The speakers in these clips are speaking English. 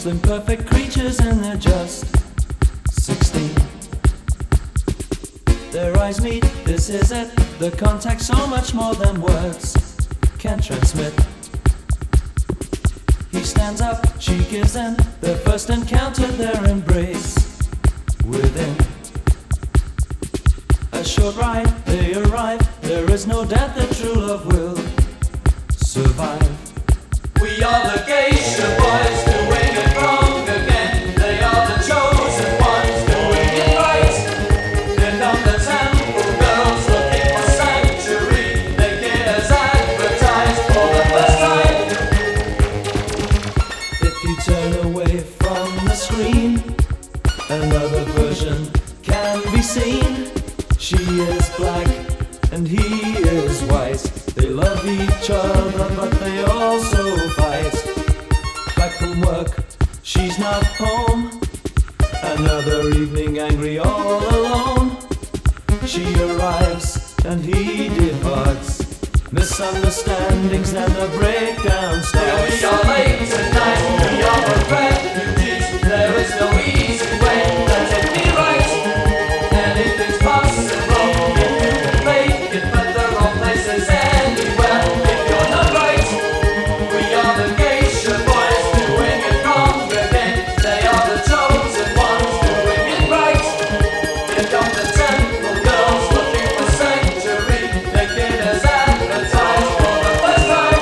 slim perfect creatures and they're just 16. Their eyes meet, this is it. The contact so much more than words can transmit. He stands up, she gives in. Their first encounter, their embrace within. A short ride, they arrive. There is no doubt that true love will survive. We are the geisha boys doing it wrong again. They are the chosen ones doing it right. Here come the temple girls looking for sanctuary. They get us advertised for the first time. If you turn away from the screen, another version can be seen. She is black and he is white. They love each other but they also fight. Back from work, she's not home. Another evening angry all alone. She arrives and he departs. Misunderstandings and the breakdown starts. We are late tonight, we are the refugees. There is no easy way, let it be right. Anything's possible if you can make it, but the wrong place is anywhere if you're not right. We are the geisha boys doing it wrong again. They are the chosen ones doing it right. Here come the temple girls looking for sanctuary. They get us advertised for the first time.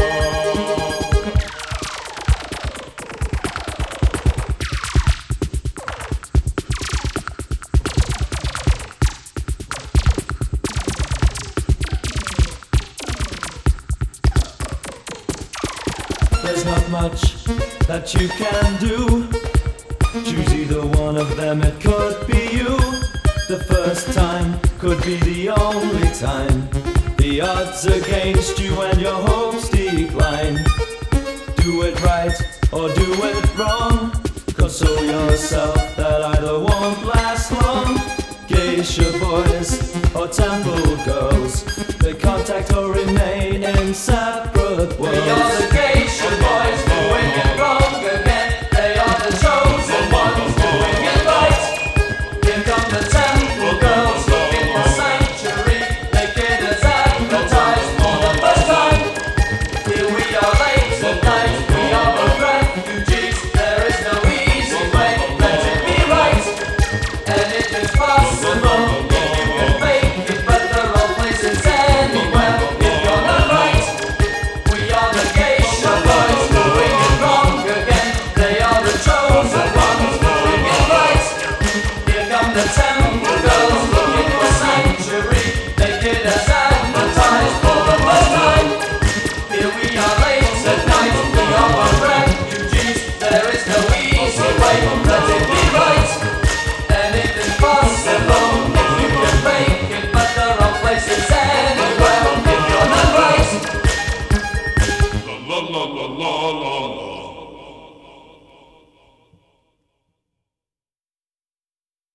There's not much that you can do. Choose either one of them, it could be you. The first time could be the only time. The odds against you and your hopes decline. Do it right or do it wrong. Console yourself that either won't last long. Geisha boys or temple girls, they contact or remain in separate worlds. We are the geisha boys doing it wrong again. They are the chosen ones doing it right. Here come the temple girls looking for sanctuary. They get us advertised for the first time. Here we are late tonight, we are the refugees. There is no easy way, let it be right. And it is possible if you can fake it, but the wrong place is anywhere if you're not right. We are the geisha boys doing it wrong again. They are the chosen ones doing it right. Here come the temple girls looking for sanctuary. They get us